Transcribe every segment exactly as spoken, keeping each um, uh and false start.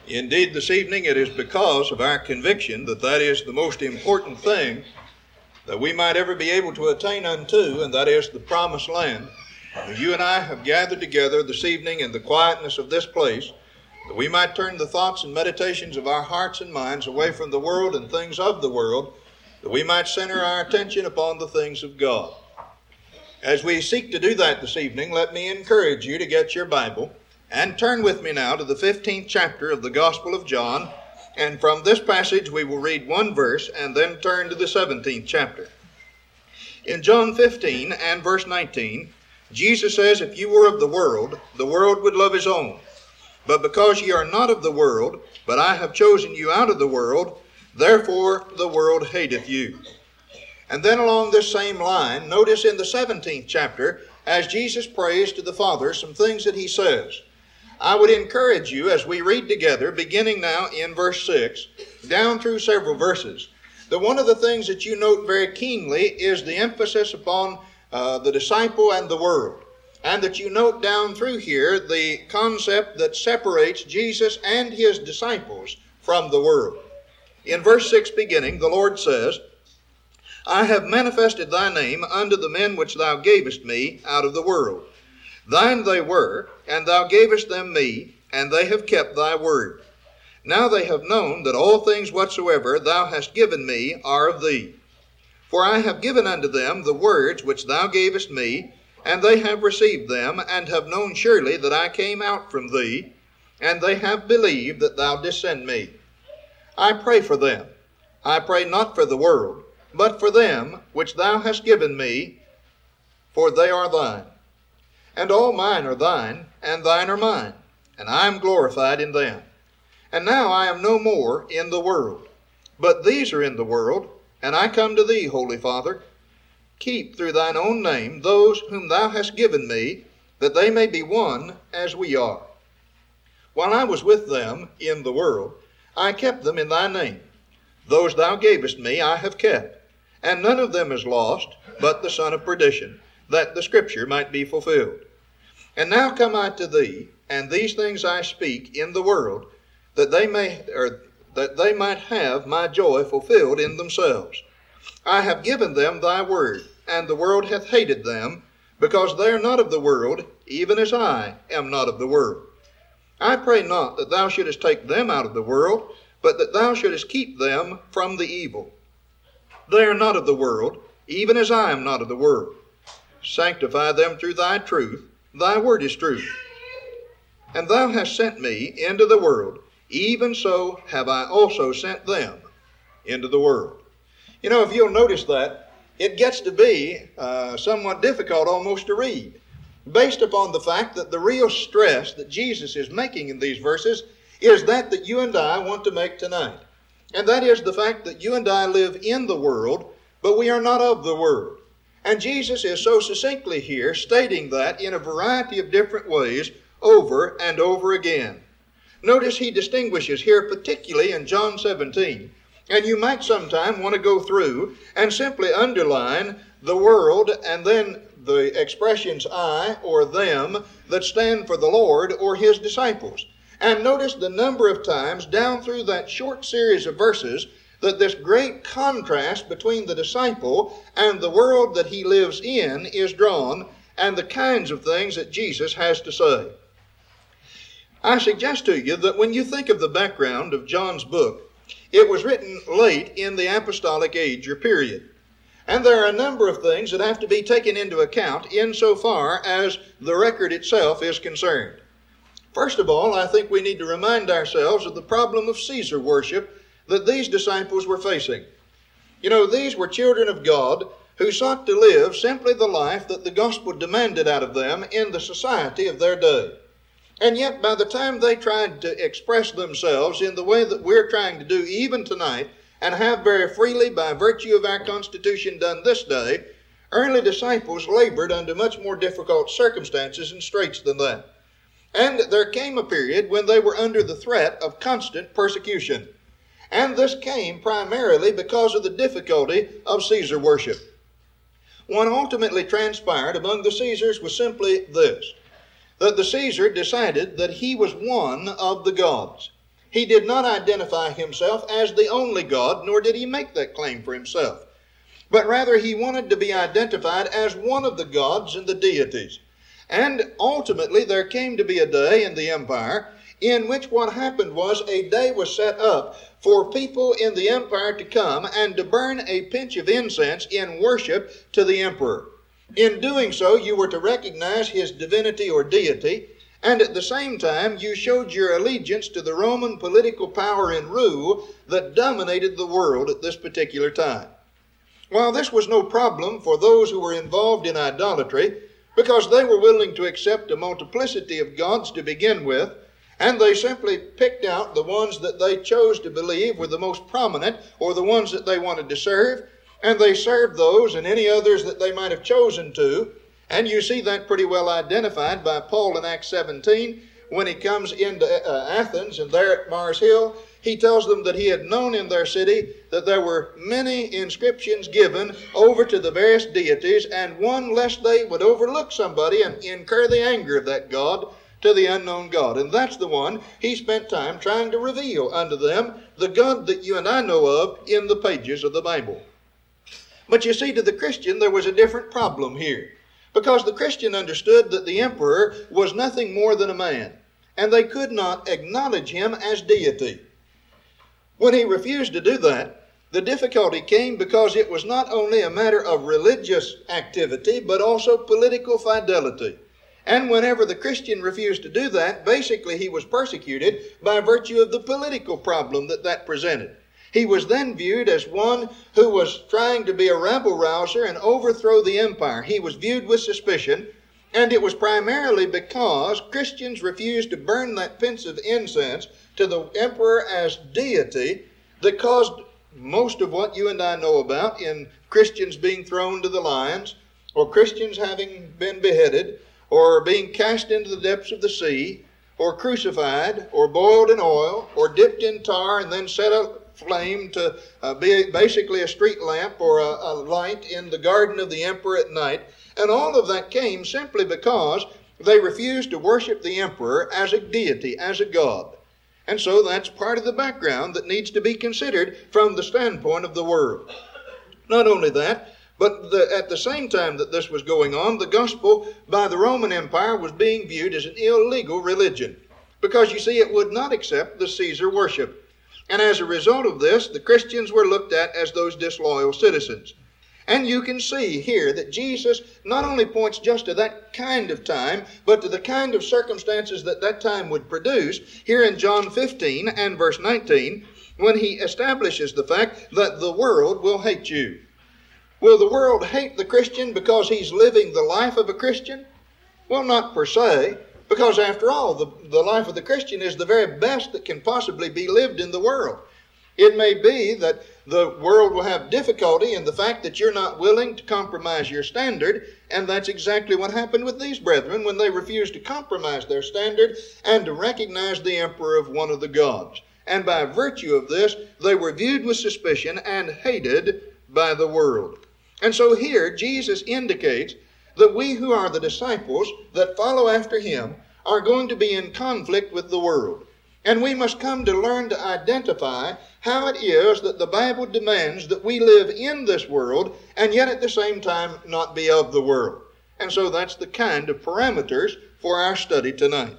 Indeed, this evening it is because of our conviction that that is the most important thing that we might ever be able to attain unto, and that is the promised land. You and I have gathered together this evening in the quietness of this place that we might turn the thoughts and meditations of our hearts and minds away from the world and things of the world, that we might center our attention upon the things of God. As we seek to do that this evening, let me encourage you to get your Bible and turn with me now to the fifteenth chapter of the Gospel of John. And from this passage we will read one verse and then turn to the seventeenth chapter. In John fifteen and verse nineteen, Jesus says, "If you were of the world, the world would love his own. But because ye are not of the world, but I have chosen you out of the world, therefore the world hateth you." And then along this same line, notice in the seventeenth chapter, as Jesus prays to the Father, some things that he says. I would encourage you as we read together, beginning now in verse six, down through several verses, that one of the things that you note very keenly is the emphasis upon uh, the disciple and the world. And that you note down through here the concept that separates Jesus and his disciples from the world. In verse six beginning, the Lord says, "I have manifested thy name unto the men which thou gavest me out of the world. Thine they were, and thou gavest them me, and they have kept thy word. Now they have known that all things whatsoever thou hast given me are of thee. For I have given unto them the words which thou gavest me, and they have received them, and have known surely that I came out from thee, and they have believed that thou didst send me. I pray for them. I pray not for the world, but for them which thou hast given me, for they are thine. And all mine are thine, and thine are mine, and I am glorified in them. And now I am no more in the world, but these are in the world, and I come to thee, Holy Father. Keep through thine own name those whom thou hast given me, that they may be one as we are. While I was with them in the world, I kept them in thy name. Those thou gavest me I have kept, and none of them is lost, but the son of perdition, that the scripture might be fulfilled. And now come I to thee, and these things I speak in the world, that they may, or that they might have my joy fulfilled in themselves. I have given them thy word, and the world hath hated them, because they are not of the world, even as I am not of the world. I pray not that thou shouldest take them out of the world, but that thou shouldest keep them from the evil. They are not of the world, even as I am not of the world. Sanctify them through thy truth. Thy word is truth. And thou hast sent me into the world, even so have I also sent them into the world." You know, if you'll notice that, it gets to be uh, somewhat difficult almost to read, based upon the fact that the real stress that Jesus is making in these verses is that that you and I want to make tonight. And that is the fact that you and I live in the world, but we are not of the world. And Jesus is so succinctly here stating that in a variety of different ways over and over again. Notice he distinguishes here particularly in John seventeen. And you might sometime want to go through and simply underline the world and then the expressions I or them that stand for the Lord or his disciples. And notice the number of times down through that short series of verses that this great contrast between the disciple and the world that he lives in is drawn, and the kinds of things that Jesus has to say. I suggest to you that when you think of the background of John's book, it was written late in the apostolic age or period. And there are a number of things that have to be taken into account insofar as the record itself is concerned. First of all, I think we need to remind ourselves of the problem of Caesar worship that these disciples were facing. You know, these were children of God who sought to live simply the life that the gospel demanded out of them in the society of their day. And yet, by the time they tried to express themselves in the way that we're trying to do even tonight, and have very freely by virtue of our Constitution done this day, early disciples labored under much more difficult circumstances and straits than that. And there came a period when they were under the threat of constant persecution. And this came primarily because of the difficulty of Caesar worship. What ultimately transpired among the Caesars was simply this, that the Caesar decided that he was one of the gods. He did not identify himself as the only God, nor did he make that claim for himself. But rather he wanted to be identified as one of the gods and the deities. And ultimately there came to be a day in the empire in which what happened was a day was set up for people in the empire to come and to burn a pinch of incense in worship to the emperor. In doing so, you were to recognize his divinity or deity, and at the same time you showed your allegiance to the Roman political power and rule that dominated the world at this particular time. While this was no problem for those who were involved in idolatry, because they were willing to accept a multiplicity of gods to begin with, and they simply picked out the ones that they chose to believe were the most prominent or the ones that they wanted to serve, and they served those and any others that they might have chosen to. And you see that pretty well identified by Paul in Acts seventeen when he comes into uh, Athens, and there at Mars Hill, he tells them that he had known in their city that there were many inscriptions given over to the various deities, and one lest they would overlook somebody and incur the anger of that god to the unknown God. And that's the one he spent time trying to reveal unto them, the God that you and I know of in the pages of the Bible. But you see, to the Christian there was a different problem here, because the Christian understood that the emperor was nothing more than a man, and they could not acknowledge him as deity. When he refused to do that, the difficulty came because it was not only a matter of religious activity, but also political fidelity. And whenever the Christian refused to do that, basically he was persecuted by virtue of the political problem that that presented. He was then viewed as one who was trying to be a rabble-rouser and overthrow the empire. He was viewed with suspicion, and it was primarily because Christians refused to burn that pinch of incense to the emperor as deity that caused most of what you and I know about in Christians being thrown to the lions, or Christians having been beheaded, or being cast into the depths of the sea, or crucified, or boiled in oil, or dipped in tar and then set aflame to uh, be basically a street lamp or a, a light in the garden of the emperor at night. And all of that came simply because they refused to worship the emperor as a deity, as a god. And so that's part of the background that needs to be considered from the standpoint of the world. Not only that, but the, at the same time that this was going on, the gospel by the Roman Empire was being viewed as an illegal religion, because you see, it would not accept the Caesar worship. And as a result of this, the Christians were looked at as those disloyal citizens. And you can see here that Jesus not only points just to that kind of time, but to the kind of circumstances that that time would produce here in John fifteen and verse nineteen, when he establishes the fact that the world will hate you. Will the world hate the Christian because he's living the life of a Christian? Well, not per se, because after all, the, the life of the Christian is the very best that can possibly be lived in the world. It may be that the world will have difficulty in the fact that you're not willing to compromise your standard, and that's exactly what happened with these brethren when they refused to compromise their standard and to recognize the emperor of one of the gods. And by virtue of this, they were viewed with suspicion and hated by the world. And so here Jesus indicates that we who are the disciples that follow after him are going to be in conflict with the world. And we must come to learn to identify how it is that the Bible demands that we live in this world and yet at the same time not be of the world. And so that's the kind of parameters for our study tonight.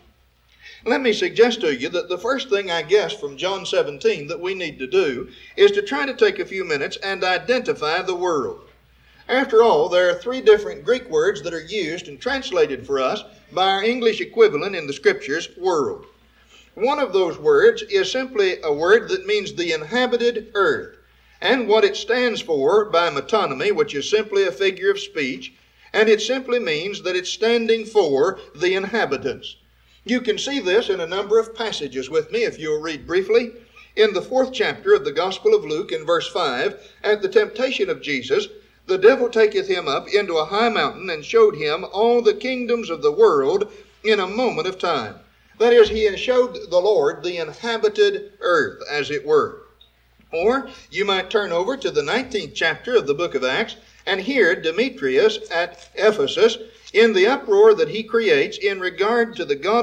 Let me suggest to you that the first thing, I guess, from John seventeen that we need to do is to try to take a few minutes and identify the world. After all, there are three different Greek words that are used and translated for us by our English equivalent in the Scriptures, world. One of those words is simply a word that means the inhabited earth, and what it stands for by metonymy, which is simply a figure of speech, and it simply means that it's standing for the inhabitants. You can see this in a number of passages with me if you'll read briefly. In the fourth chapter of the Gospel of Luke, in verse five, at the temptation of Jesus, the devil taketh him up into a high mountain and showed him all the kingdoms of the world in a moment of time. That is, he showed the Lord the inhabited earth, as it were. Or you might turn over to the nineteenth chapter of the book of Acts and hear Demetrius at Ephesus in the uproar that he creates in regard to the goddess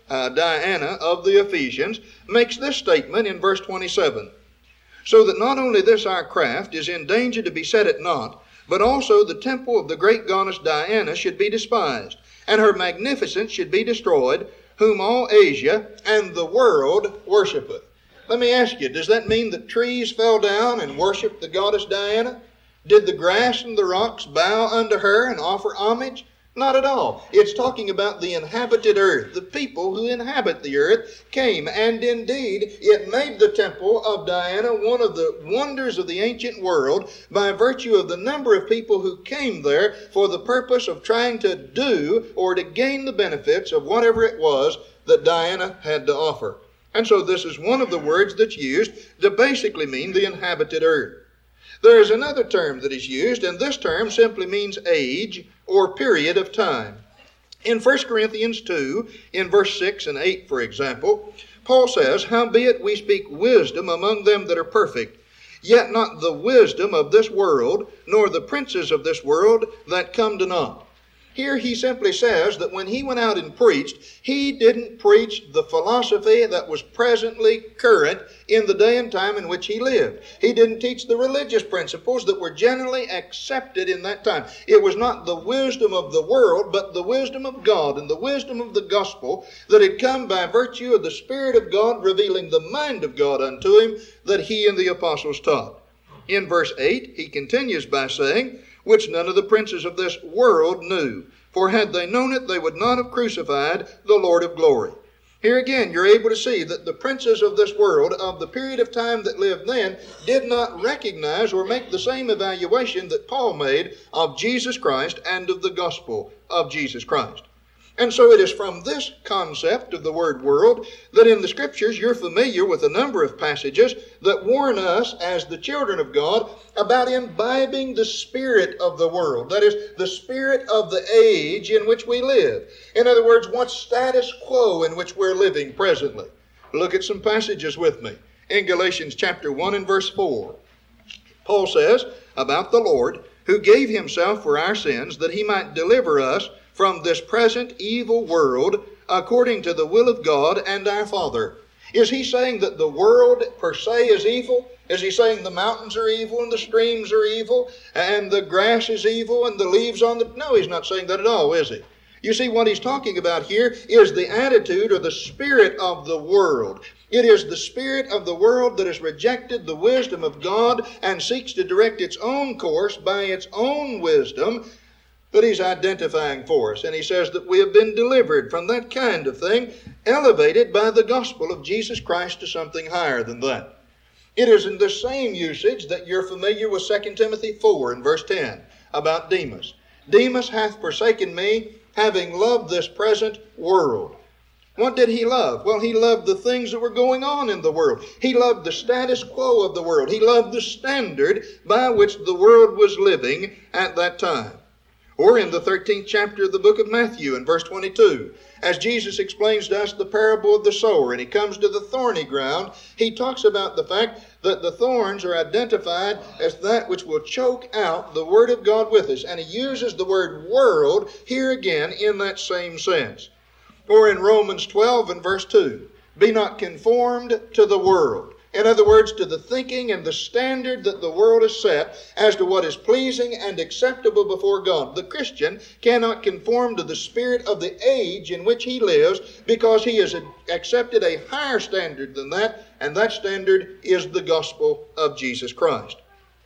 uh, Diana of the Ephesians, makes this statement in verse twenty-seven. So that not only this our craft is in danger to be set at naught, but also the temple of the great goddess Diana should be despised, and her magnificence should be destroyed, whom all Asia and the world worshipeth. Let me ask you, does that mean that trees fell down and worshiped the goddess Diana? Did the grass and the rocks bow unto her and offer homage? Not at all. It's talking about the inhabited earth. The people who inhabit the earth came, and indeed it made the temple of Diana one of the wonders of the ancient world by virtue of the number of people who came there for the purpose of trying to do or to gain the benefits of whatever it was that Diana had to offer. And so this is one of the words that's used to basically mean the inhabited earth. There is another term that is used, and this term simply means age or period of time. In First Corinthians two, in verse six and eight, for example, Paul says, Howbeit we speak wisdom among them that are perfect, yet not the wisdom of this world, nor the princes of this world that come to naught. Here he simply says that when he went out and preached, he didn't preach the philosophy that was presently current in the day and time in which he lived. He didn't teach the religious principles that were generally accepted in that time. It was not the wisdom of the world, but the wisdom of God and the wisdom of the gospel that had come by virtue of the Spirit of God revealing the mind of God unto him that he and the apostles taught. In verse eight, he continues by saying, which none of the princes of this world knew. For had they known it, they would not have crucified the Lord of glory. Here again, you're able to see that the princes of this world, of the period of time that lived then, did not recognize or make the same evaluation that Paul made of Jesus Christ and of the gospel of Jesus Christ. And so it is from this concept of the word world that in the Scriptures you're familiar with a number of passages that warn us as the children of God about imbibing the spirit of the world. That is, the spirit of the age in which we live. In other words, what status quo in which we're living presently. Look at some passages with me. In Galatians chapter one and verse four, Paul says about the Lord, who gave himself for our sins that he might deliver us from this present evil world according to the will of God and our Father. Is he saying that the world per se is evil? Is he saying the mountains are evil and the streams are evil and the grass is evil and the leaves on the... No, he's not saying that at all, is he? You see, what he's talking about here is the attitude or the spirit of the world. It is the spirit of the world that has rejected the wisdom of God and seeks to direct its own course by its own wisdom that he's identifying for us. And he says that we have been delivered from that kind of thing, elevated by the gospel of Jesus Christ to something higher than that. It is in the same usage that you're familiar with Second Timothy four and verse ten about Demas. Demas hath forsaken me, having loved this present world. What did he love? Well, he loved the things that were going on in the world. He loved the status quo of the world. He loved the standard by which the world was living at that time. Or in the thirteenth chapter of the book of Matthew in verse twenty-two, as Jesus explains to us the parable of the sower and he comes to the thorny ground, he talks about the fact that the thorns are identified as that which will choke out the Word of God with us. And he uses the word world here again in that same sense. Or in Romans twelve and verse two, be not conformed to the world. In other words, to the thinking and the standard that the world has set as to what is pleasing and acceptable before God. The Christian cannot conform to the spirit of the age in which he lives because he has accepted a higher standard than that, and that standard is the gospel of Jesus Christ.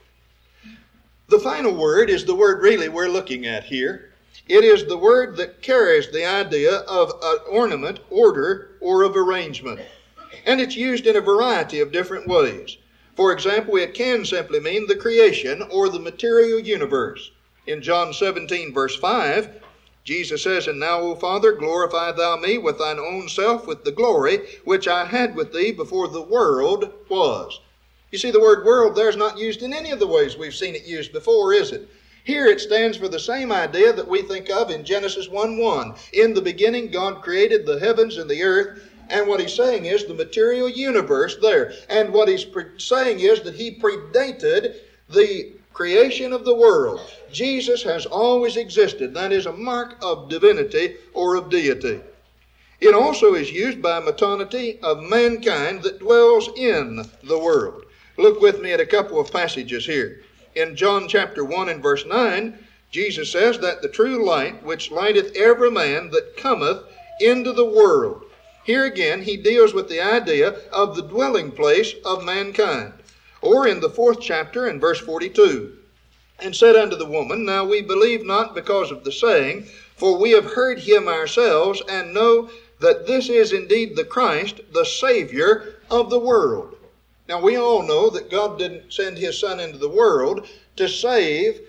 The final word is the word really we're looking at here. It is the word that carries the idea of an ornament, order, or of arrangement. And it's used in a variety of different ways. For example, it can simply mean the creation or the material universe. In John seventeen verse five, Jesus says, And now, O Father, glorify thou me with thine own self with the glory which I had with thee before the world was. You see, the word world there is not used in any of the ways we've seen it used before, is it? Here it stands for the same idea that we think of in Genesis one one. In the beginning God created the heavens and the earth. And what he's saying is the material universe there. And what he's pre- saying is that he predated the creation of the world. Jesus has always existed. That is a mark of divinity or of deity. It also is used by metonymy of mankind that dwells in the world. Look with me at a couple of passages here. In John chapter one and verse nine, Jesus says that the true light which lighteth every man that cometh into the world. Here again he deals with the idea of the dwelling place of mankind. Or in the fourth chapter and verse forty-two, and said unto the woman, Now we believe not because of the saying, for we have heard him ourselves, and know that this is indeed the Christ, the Savior of the world. Now we all know that God didn't send his Son into the world to save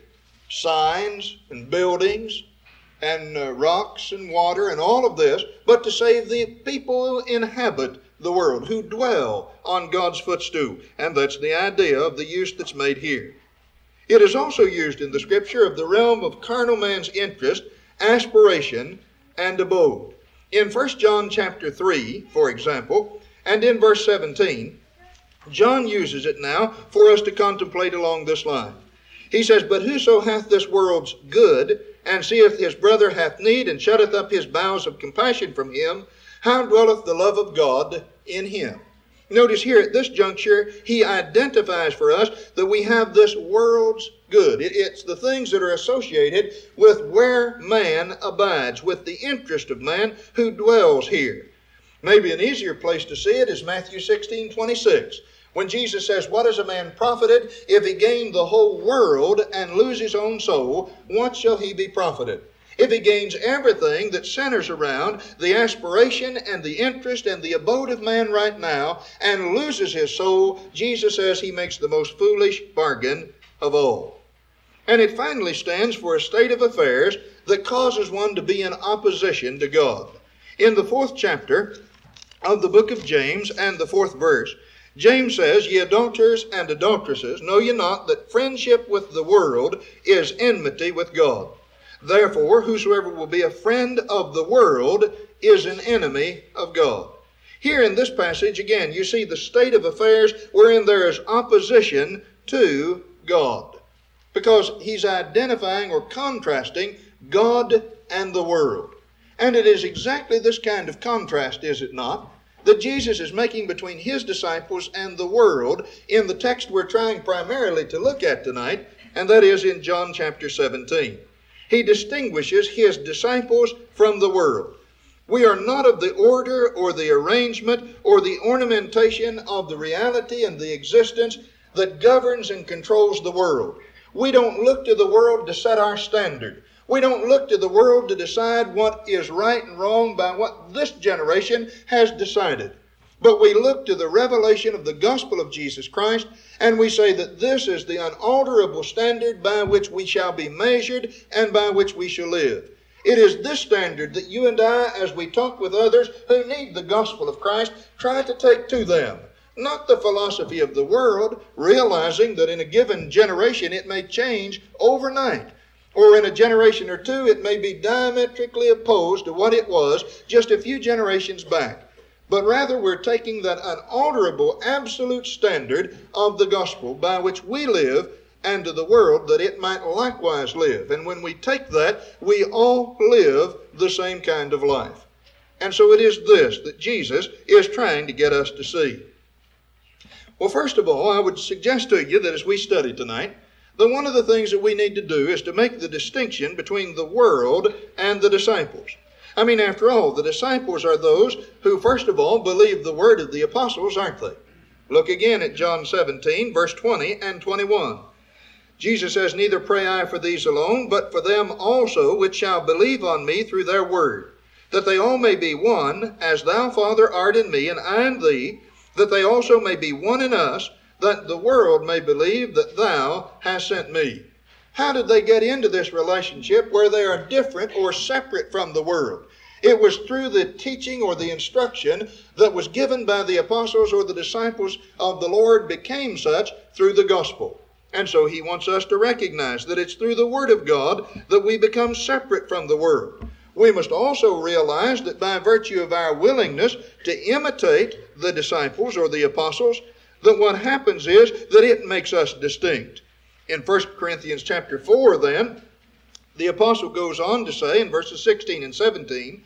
signs and buildings and uh, rocks and water and all of this, but to save the people who inhabit the world, who dwell on God's footstool. And that's the idea of the use that's made here. It is also used in the Scripture of the realm of carnal man's interest, aspiration, and abode. In First John chapter three, for example, and in verse seventeen, John uses it now for us to contemplate along this line. He says, But whoso hath this world's good, and seeth his brother hath need, and shutteth up his bowels of compassion from him, how dwelleth the love of God in him? Notice here at this juncture, he identifies for us that we have this world's good. It, it's the things that are associated with where man abides, with the interest of man who dwells here. Maybe an easier place to see it is Matthew sixteen twenty-six. When Jesus says, What is a man profited if he gain the whole world and lose his own soul? What shall he be profited? If he gains everything that centers around the aspiration and the interest and the abode of man right now and loses his soul, Jesus says he makes the most foolish bargain of all. And it finally stands for a state of affairs that causes one to be in opposition to God. In the fourth chapter of the book of James and the fourth verse, James says, Ye adulterers and adulteresses, know ye not that friendship with the world is enmity with God? Therefore, whosoever will be a friend of the world is an enemy of God. Here in this passage, again, you see the state of affairs wherein there is opposition to God. Because he's identifying or contrasting God and the world. And it is exactly this kind of contrast, is it not, that Jesus is making between his disciples and the world in the text we're trying primarily to look at tonight, and that is in John chapter seventeen. He distinguishes his disciples from the world. We are not of the order or the arrangement or the ornamentation of the reality and the existence that governs and controls the world. We don't look to the world to set our standard. We don't look to the world to decide what is right and wrong by what this generation has decided. But we look to the revelation of the gospel of Jesus Christ, and we say that this is the unalterable standard by which we shall be measured and by which we shall live. It is this standard that you and I, as we talk with others who need the gospel of Christ, try to take to them. Not the philosophy of the world, realizing that in a given generation it may change overnight. Or in a generation or two it may be diametrically opposed to what it was just a few generations back. But rather we're taking that unalterable absolute standard of the gospel by which we live and to the world that it might likewise live. And when we take that, we all live the same kind of life. And so it is this that Jesus is trying to get us to see. Well, first of all, I would suggest to you that as we study tonight, that one of the things that we need to do is to make the distinction between the world and the disciples. I mean, after all, the disciples are those who, first of all, believe the word of the apostles, aren't they? Look again at John seventeen, verse twenty and twenty-one. Jesus says, Neither pray I for these alone, but for them also which shall believe on me through their word, that they all may be one, as thou, Father, art in me, and I in thee, that they also may be one in us, that the world may believe that thou hast sent me. How did they get into this relationship where they are different or separate from the world? It was through the teaching or the instruction that was given by the apostles or the disciples of the Lord became such through the gospel. And so he wants us to recognize that it's through the Word of God that we become separate from the world. We must also realize that by virtue of our willingness to imitate the disciples or the apostles, that what happens is that it makes us distinct. In First Corinthians chapter four then, the apostle goes on to say in verses sixteen and seventeen,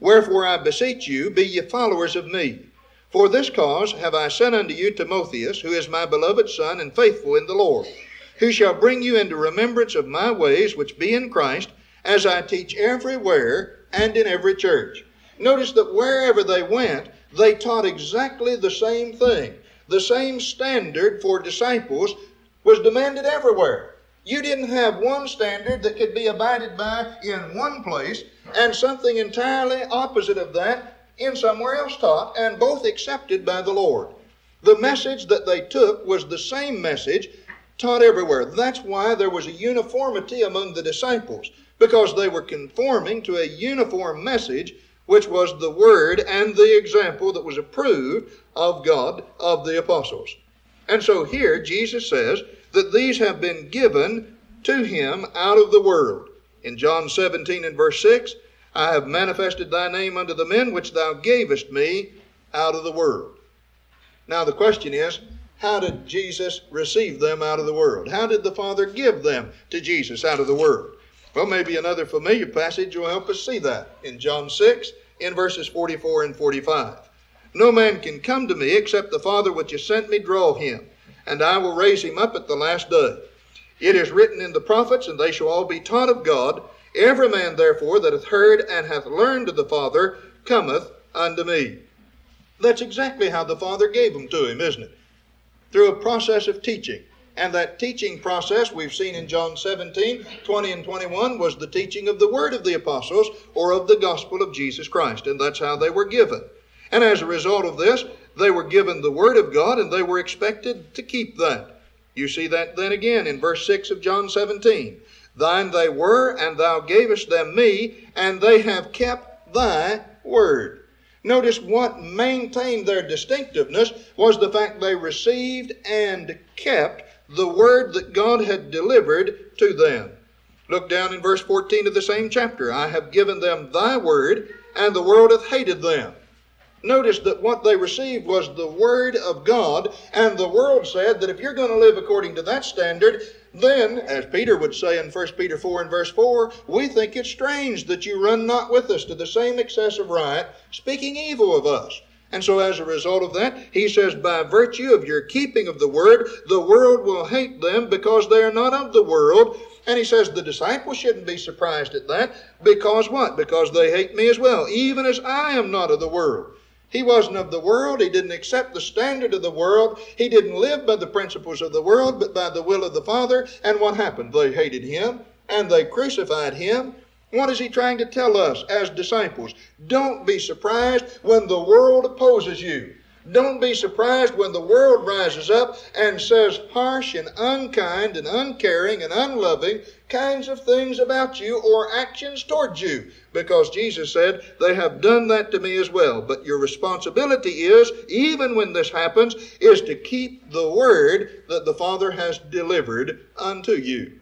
Wherefore I beseech you, be ye followers of me. For this cause have I sent unto you Timotheus, who is my beloved son and faithful in the Lord, who shall bring you into remembrance of my ways which be in Christ, as I teach everywhere and in every church. Notice that wherever they went, they taught exactly the same thing. The same standard for disciples was demanded everywhere. You didn't have one standard that could be abided by in one place and something entirely opposite of that in somewhere else taught, and both accepted by the Lord. The message that they took was the same message taught everywhere. That's why there was a uniformity among the disciples, because they were conforming to a uniform message, which was the word and the example that was approved of God, of the apostles. And so here Jesus says that these have been given to him out of the world. In John seventeen and verse six, I have manifested thy name unto the men which thou gavest me out of the world. Now the question is, how did Jesus receive them out of the world? How did the Father give them to Jesus out of the world? Well, maybe another familiar passage will help us see that. In John six, in verses forty-four and forty-five. No man can come to me except the Father which has sent me draw him, and I will raise him up at the last day. It is written in the prophets, and they shall all be taught of God. Every man therefore that hath heard and hath learned of the Father cometh unto me. That's exactly how the Father gave them to him, isn't it? Through a process of teaching. And that teaching process we've seen in John seventeen, twenty and twenty-one was the teaching of the word of the apostles or of the gospel of Jesus Christ. And that's how they were given. And as a result of this, they were given the word of God and they were expected to keep that. You see that then again in verse six of John seventeen. Thine they were, and thou gavest them me, and they have kept thy word. Notice what maintained their distinctiveness was the fact they received and kept the word that God had delivered to them. Look down in verse fourteen of the same chapter. I have given them thy word, and the world hath hated them. Notice that what they received was the word of God, and the world said that if you're going to live according to that standard, then, as Peter would say in First Peter four and verse four, we think it strange that you run not with us to the same excess of riot, speaking evil of us. And so as a result of that, he says, by virtue of your keeping of the word, the world will hate them because they are not of the world. And he says the disciples shouldn't be surprised at that. Because what? Because they hate me as well, even as I am not of the world. He wasn't of the world. He didn't accept the standard of the world. He didn't live by the principles of the world, but by the will of the Father. And what happened? They hated him, and they crucified him. What is he trying to tell us as disciples? Don't be surprised when the world opposes you. Don't be surprised when the world rises up and says harsh and unkind and uncaring and unloving kinds of things about you or actions towards you. Because Jesus said, they have done that to me as well. But your responsibility is, even when this happens, is to keep the word that the Father has delivered unto you.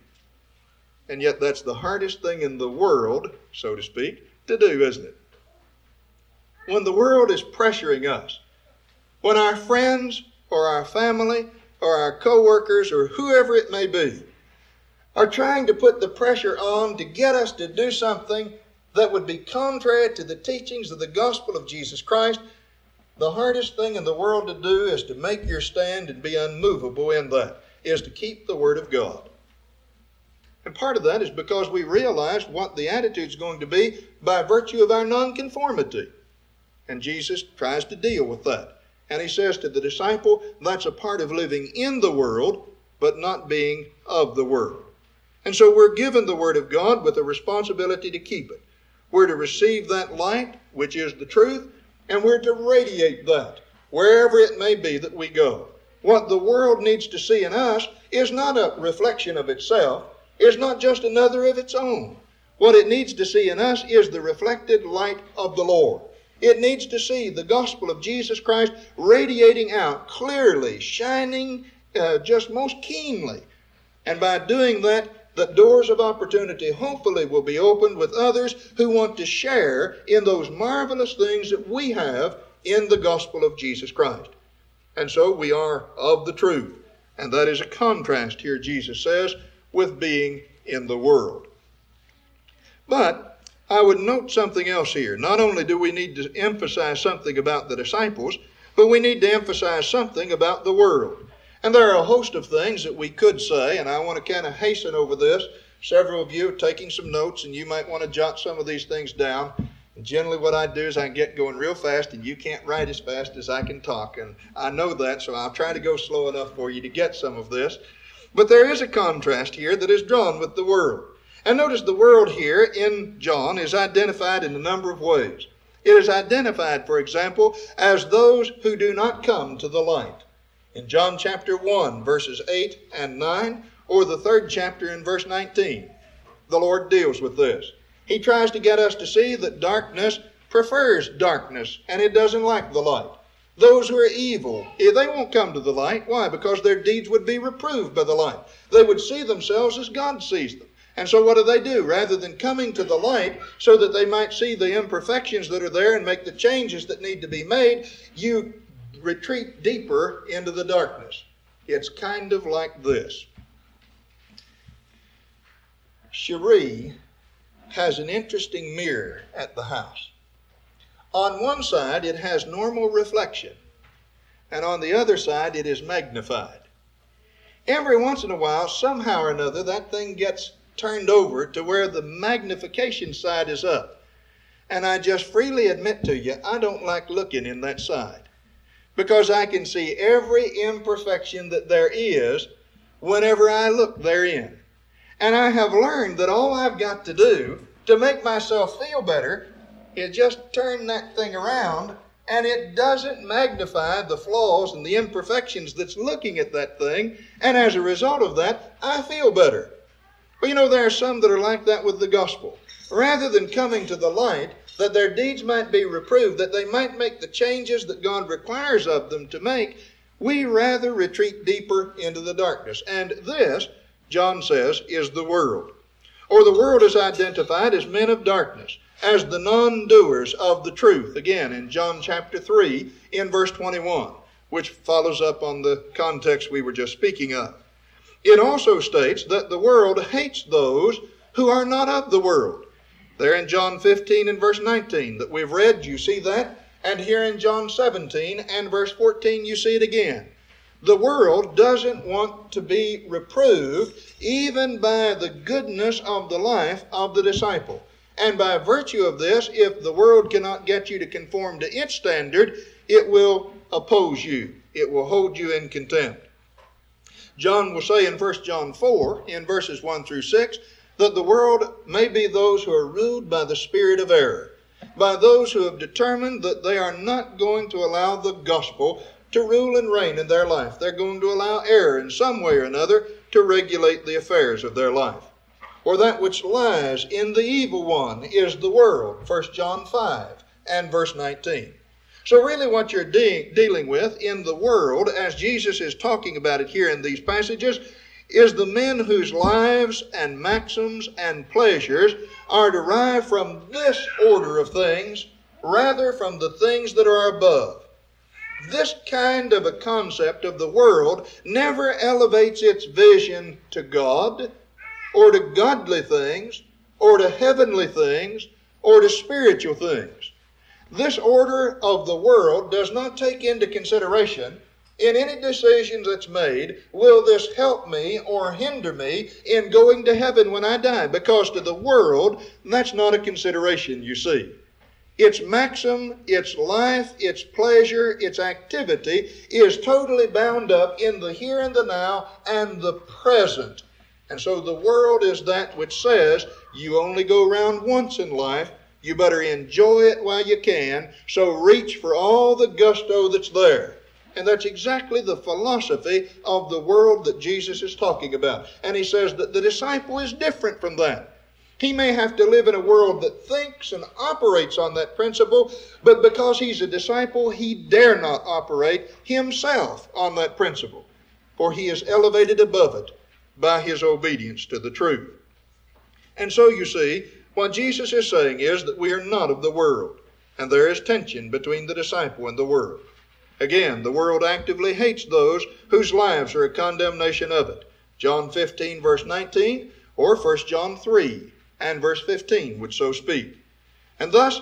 And yet that's the hardest thing in the world, so to speak, to do, isn't it? When the world is pressuring us, when our friends or our family or our co-workers or whoever it may be are trying to put the pressure on to get us to do something that would be contrary to the teachings of the gospel of Jesus Christ, the hardest thing in the world to do is to make your stand and be unmovable in that, is to keep the word of God. And part of that is because we realize what the attitude is going to be by virtue of our nonconformity. And Jesus tries to deal with that. And he says to the disciple, that's a part of living in the world, but not being of the world. And so we're given the word of God with a responsibility to keep it. We're to receive that light, which is the truth, and we're to radiate that wherever it may be that we go. What the world needs to see in us is not a reflection of itself, is not just another of its own. What it needs to see in us is the reflected light of the Lord. It needs to see the gospel of Jesus Christ radiating out clearly, shining uh, just most keenly. And by doing that, the doors of opportunity hopefully will be opened with others who want to share in those marvelous things that we have in the gospel of Jesus Christ. And so we are of the truth. And that is a contrast here, Jesus says, with being in the world. But I would note something else here. Not only do we need to emphasize something about the disciples, but we need to emphasize something about the world. And there are a host of things that we could say, and I want to kind of hasten over this. Several of you are taking some notes, and you might want to jot some of these things down. And generally what I do is I get going real fast, and you can't write as fast as I can talk. And I know that, so I'll try to go slow enough for you to get some of this. But there is a contrast here that is drawn with the world. And notice the world here in John is identified in a number of ways. It is identified, for example, as those who do not come to the light. In John chapter one, verses eight and nine, or the third chapter in verse nineteen, the Lord deals with this. He tries to get us to see that darkness prefers darkness, and it doesn't like the light. Those who are evil, they won't come to the light. Why? Because their deeds would be reproved by the light. They would see themselves as God sees them. And so what do they do? Rather than coming to the light so that they might see the imperfections that are there and make the changes that need to be made, you retreat deeper into the darkness. It's kind of like this. Cherie has an interesting mirror at the house. On one side, it has normal reflection, and on the other side, it is magnified. Every once in a while, somehow or another, that thing gets turned over to where the magnification side is up. And I just freely admit to you, I don't like looking in that side, because I can see every imperfection that there is whenever I look therein. And I have learned that all I've got to do to make myself feel better is just turn that thing around, and it doesn't magnify the flaws and the imperfections that's looking at that thing. And as a result of that, I feel better. Well, you know, there are some that are like that with the gospel. Rather than coming to the light, that their deeds might be reproved, that they might make the changes that God requires of them to make, we rather retreat deeper into the darkness. And this, John says, is the world. Or the world is identified as men of darkness, as the non-doers of the truth. Again, in John chapter three, in verse twenty-one, which follows up on the context we were just speaking of. It also states that the world hates those who are not of the world. There in John fifteen and verse nineteen that we've read, you see that. And here in John seventeen and verse fourteen, you see it again. The world doesn't want to be reproved even by the goodness of the life of the disciple. And by virtue of this, if the world cannot get you to conform to its standard, it will oppose you. It will hold you in contempt. John will say in First John four, in verses one through six, that the world may be those who are ruled by the spirit of error, by those who have determined that they are not going to allow the gospel to rule and reign in their life. They're going to allow error in some way or another to regulate the affairs of their life. Or that which lies in the evil one is the world, First John five and verse nineteen. So really what you're de- dealing with in the world, as Jesus is talking about it here in these passages, is the men whose lives and maxims and pleasures are derived from this order of things rather from the things that are above. This kind of a concept of the world never elevates its vision to God, or to godly things, or to heavenly things, or to spiritual things. This order of the world does not take into consideration in any decisions that's made, will this help me or hinder me in going to heaven when I die? Because to the world, that's not a consideration, you see. Its maxim, its life, its pleasure, its activity is totally bound up in the here and the now and the present. And so the world is that which says you only go around once in life. You better enjoy it while you can, so reach for all the gusto that's there. And that's exactly the philosophy of the world that Jesus is talking about. And he says that the disciple is different from that. He may have to live in a world that thinks and operates on that principle, but because he's a disciple, he dare not operate himself on that principle, for he is elevated above it by his obedience to the truth. And so you see, what Jesus is saying is that we are not of the world, and there is tension between the disciple and the world. Again, the world actively hates those whose lives are a condemnation of it. John fifteen, verse nineteen, or First John three and verse fifteen would so speak. And thus,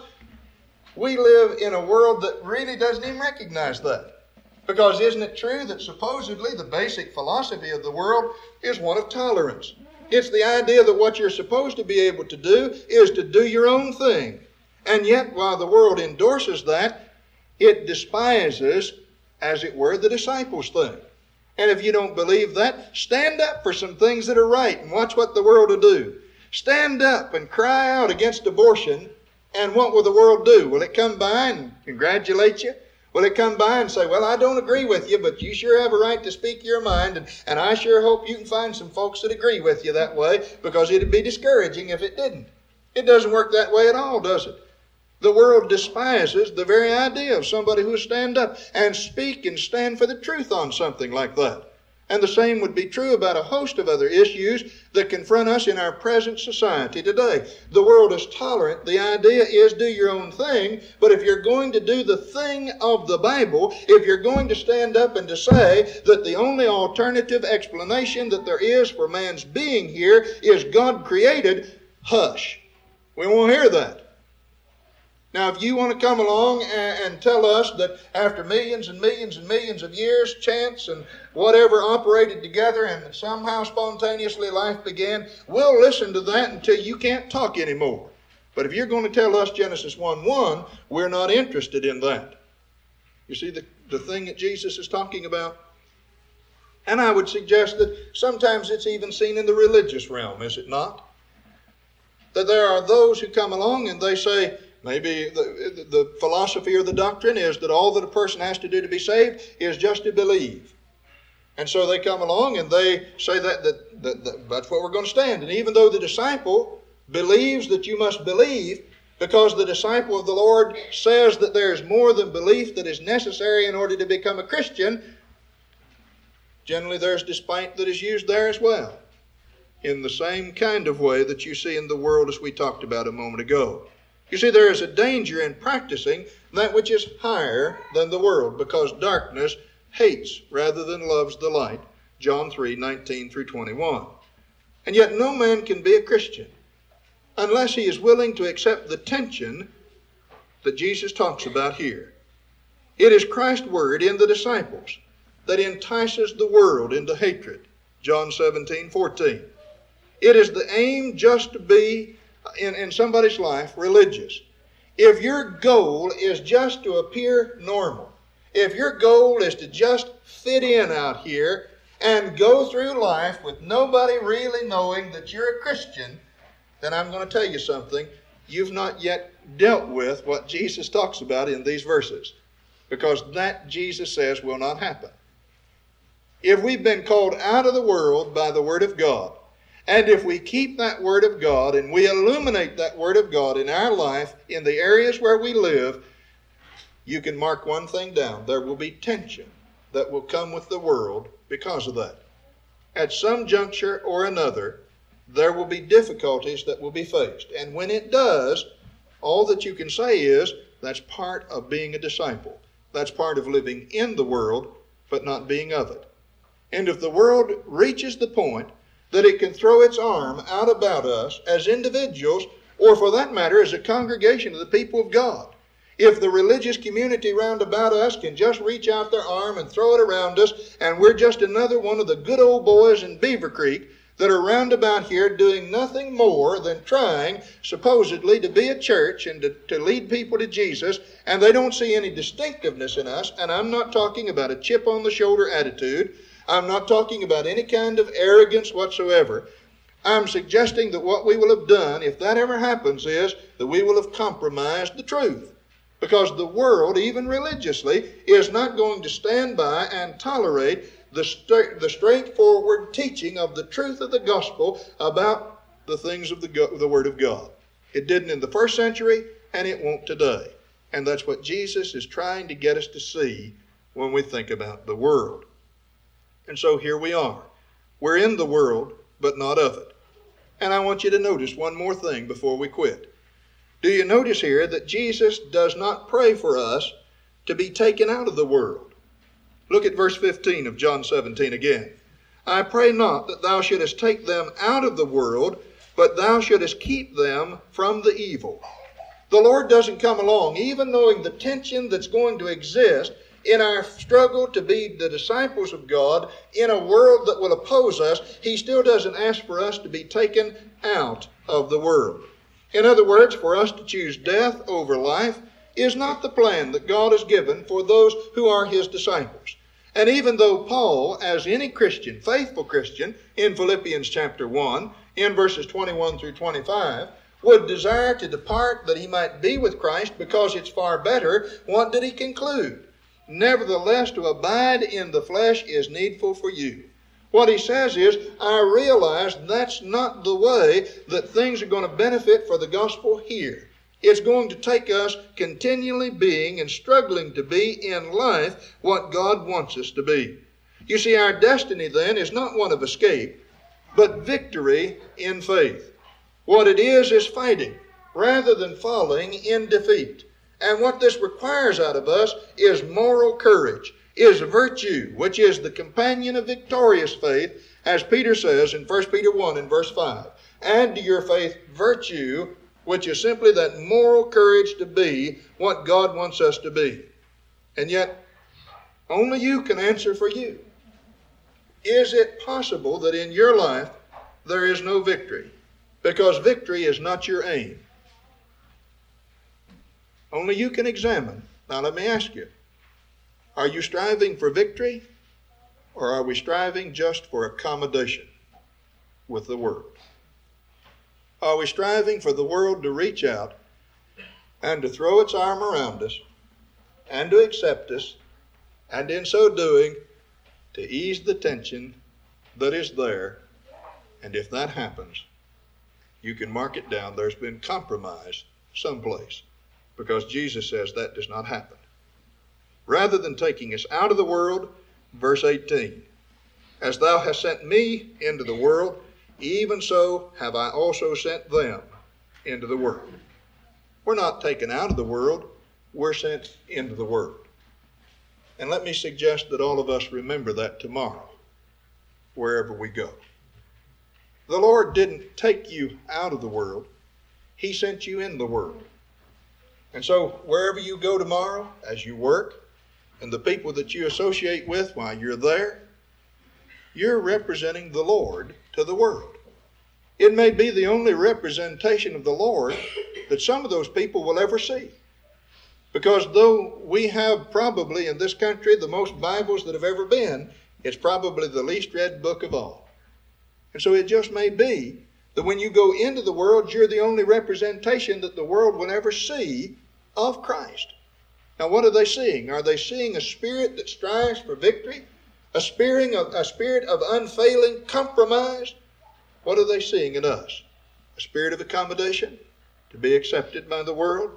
we live in a world that really doesn't even recognize that. Because isn't it true that supposedly the basic philosophy of the world is one of tolerance? It's the idea that what you're supposed to be able to do is to do your own thing. And yet, while the world endorses that, it despises, as it were, the disciples' thing. And if you don't believe that, stand up for some things that are right and watch what the world will do. Stand up and cry out against abortion, and what will the world do? Will it come by and congratulate you? Will it come by and say, well, I don't agree with you, but you sure have a right to speak your mind, and, and I sure hope you can find some folks that agree with you that way, because it'd be discouraging if it didn't. It doesn't work that way at all, does it? The world despises the very idea of somebody who will stand up and speak and stand for the truth on something like that. And the same would be true about a host of other issues that confront us in our present society today. The world is tolerant. The idea is do your own thing. But if you're going to do the thing of the Bible, if you're going to stand up and to say that the only alternative explanation that there is for man's being here is God created, hush. We won't hear that. Now, if you want to come along and, and tell us that after millions and millions and millions of years, chance and whatever operated together and somehow spontaneously life began, we'll listen to that until you can't talk anymore. But if you're going to tell us Genesis one one, we're not interested in that. You see the, the thing that Jesus is talking about? And I would suggest that sometimes it's even seen in the religious realm, is it not? That there are those who come along and they say, maybe the, the philosophy or the doctrine is that all that a person has to do to be saved is just to believe. And so they come along and they say that, that, that, that that's what we're going to stand. And even though the disciple believes that you must believe, because the disciple of the Lord says that there is more than belief that is necessary in order to become a Christian, generally there's despite that is used there as well, in the same kind of way that you see in the world as we talked about a moment ago. You see, there is a danger in practicing that which is higher than the world, because darkness hates rather than loves the light. John three, nineteen through twenty-one. And yet no man can be a Christian unless he is willing to accept the tension that Jesus talks about here. It is Christ's word in the disciples that entices the world into hatred. John seventeen, fourteen. It is the aim just to be In, in somebody's life, religious. If your goal is just to appear normal, if your goal is to just fit in out here and go through life with nobody really knowing that you're a Christian, then I'm going to tell you something. You've not yet dealt with what Jesus talks about in these verses, because that, Jesus says, will not happen. If we've been called out of the world by the Word of God, and if we keep that Word of God and we illuminate that Word of God in our life, in the areas where we live, you can mark one thing down. There will be tension that will come with the world because of that. At some juncture or another, there will be difficulties that will be faced. And when it does, all that you can say is, that's part of being a disciple. That's part of living in the world, but not being of it. And if the world reaches the point that it can throw its arm out about us as individuals, or for that matter as a congregation of the people of God, if the religious community round about us can just reach out their arm and throw it around us, and we're just another one of the good old boys in Beaver Creek that are round about here doing nothing more than trying, supposedly, to be a church and to, to lead people to Jesus, and they don't see any distinctiveness in us, and I'm not talking about a chip on the shoulder attitude, I'm not talking about any kind of arrogance whatsoever. I'm suggesting that what we will have done, if that ever happens, is that we will have compromised the truth. Because the world, even religiously, is not going to stand by and tolerate the, st- the straightforward teaching of the truth of the gospel about the things of the, go- the Word of God. It didn't in the first century, and it won't today. And that's what Jesus is trying to get us to see when we think about the world. And so here we are. We're in the world, but not of it. And I want you to notice one more thing before we quit. Do you notice here that Jesus does not pray for us to be taken out of the world? Look at verse fifteen of John seventeen again. I pray not that thou shouldest take them out of the world, but thou shouldest keep them from the evil. The Lord doesn't come along, even knowing the tension that's going to exist in our struggle to be the disciples of God in a world that will oppose us. He still doesn't ask for us to be taken out of the world. In other words, for us to choose death over life is not the plan that God has given for those who are His disciples. And even though Paul, as any Christian, faithful Christian, in Philippians chapter one, in verses twenty-one through twenty-five, would desire to depart that he might be with Christ because it's far better, what did he conclude? Nevertheless, to abide in the flesh is needful for you. What he says is, I realize that's not the way that things are going to benefit for the gospel here. It's going to take us continually being and struggling to be in life what God wants us to be. You see, our destiny then is not one of escape, but victory in faith. What it is is fighting rather than falling in defeat. And what this requires out of us is moral courage, is virtue, which is the companion of victorious faith, as Peter says in First Peter one and verse five. Add to your faith virtue, which is simply that moral courage to be what God wants us to be. And yet, only you can answer for you. Is it possible that in your life there is no victory? Because victory is not your aim. Only you can examine. Now let me ask you, are you striving for victory, or are we striving just for accommodation with the world? Are we striving for the world to reach out and to throw its arm around us and to accept us, and in so doing to ease the tension that is there? And if that happens, you can mark it down. There's been compromise someplace, because Jesus says that does not happen. Rather than taking us out of the world, verse eighteen, as thou hast sent me into the world, even so have I also sent them into the world. We're not taken out of the world, we're sent into the world. And let me suggest that all of us remember that tomorrow, wherever we go. The Lord didn't take you out of the world. He sent you in the world. And so wherever you go tomorrow, as you work, and the people that you associate with while you're there, you're representing the Lord to the world. It may be the only representation of the Lord that some of those people will ever see. Because though we have probably in this country the most Bibles that have ever been, it's probably the least read book of all. And so it just may be that when you go into the world, you're the only representation that the world will ever see of Christ. Now what are they seeing? Are they seeing a spirit that strives for victory? A spirit of, a spirit of unfailing compromise? What are they seeing in us? A spirit of accommodation? To be accepted by the world?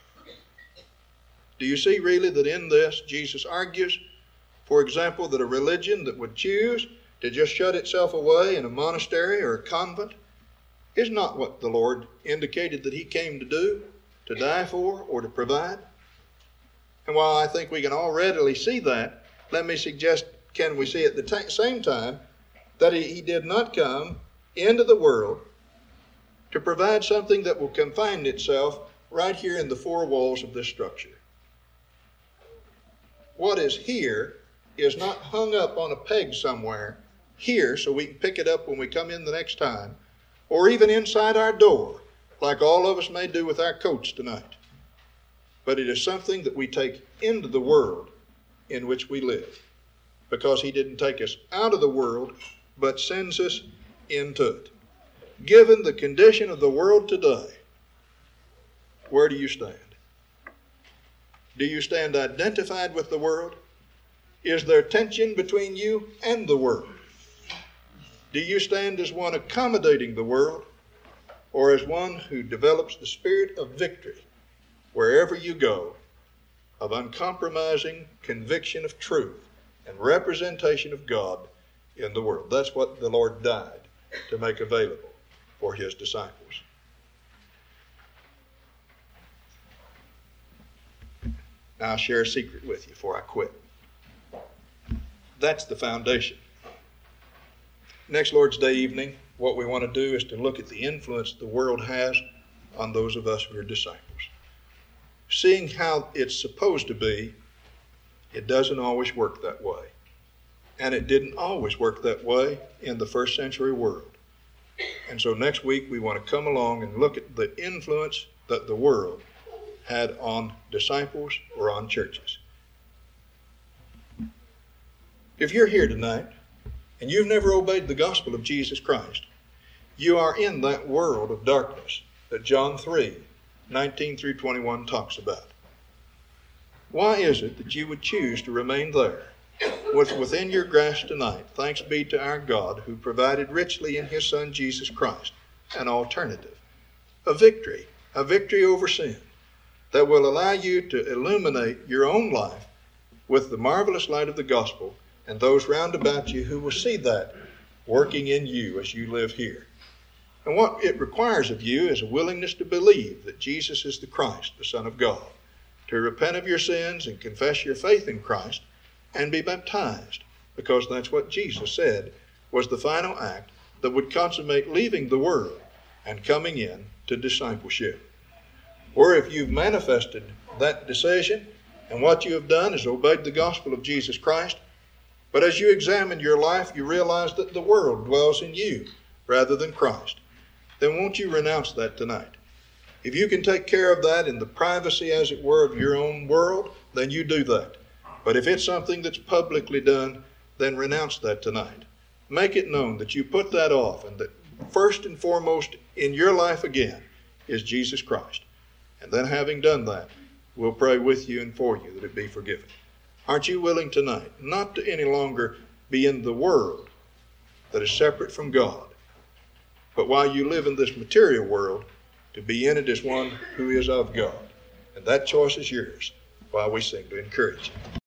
Do you see really that in this Jesus argues, for example, that a religion that would choose to just shut itself away in a monastery or a convent is not what the Lord indicated that He came to do, to die for, or to provide? And while I think we can all readily see that, let me suggest, can we see at the t- same time that he, he did not come into the world to provide something that will confine itself right here in the four walls of this structure. What is here is not hung up on a peg somewhere here so we can pick it up when we come in the next time, or even inside our door, like all of us may do with our coats tonight. But it is something that we take into the world in which we live, because He didn't take us out of the world, but sends us into it. Given the condition of the world today, where do you stand? Do you stand identified with the world? Is there tension between you and the world? Do you stand as one accommodating the world, or as one who develops the spirit of victory wherever you go, of uncompromising conviction of truth and representation of God in the world? That's what the Lord died to make available for His disciples. Now I'll share a secret with you before I quit. That's the foundation. Next Lord's Day evening, what we want to do is to look at the influence the world has on those of us who are disciples. seeing how it's supposed to be, it doesn't always work that way. And it didn't always work that way in the first century world. And so next week we want to come along and look at the influence that the world had on disciples or on churches. If you're here tonight and you've never obeyed the gospel of Jesus Christ, you are in that world of darkness that John three, nineteen through twenty-one talks about. Why is it that you would choose to remain there? What's within your grasp tonight, thanks be to our God who provided richly in his Son Jesus Christ an alternative, a victory, a victory over sin that will allow you to illuminate your own life with the marvelous light of the gospel, and those round about you who will see that working in you as you live here. And what it requires of you is a willingness to believe that Jesus is the Christ, the Son of God, to repent of your sins and confess your faith in Christ and be baptized, because that's what Jesus said was the final act that would consummate leaving the world and coming in to discipleship. Or if you've manifested that decision and what you have done is obeyed the gospel of Jesus Christ, but as you examine your life, you realize that the world dwells in you rather than Christ, then won't you renounce that tonight? If you can take care of that in the privacy, as it were, of your own world, then you do that. But if it's something that's publicly done, then renounce that tonight. Make it known that you put that off, and that first and foremost in your life again is Jesus Christ. And then having done that, we'll pray with you and for you that it be forgiven. Aren't you willing tonight not to any longer be in the world that is separate from God, but while you live in this material world, to be in it as one who is of God? And that choice is yours while we sing to encourage you.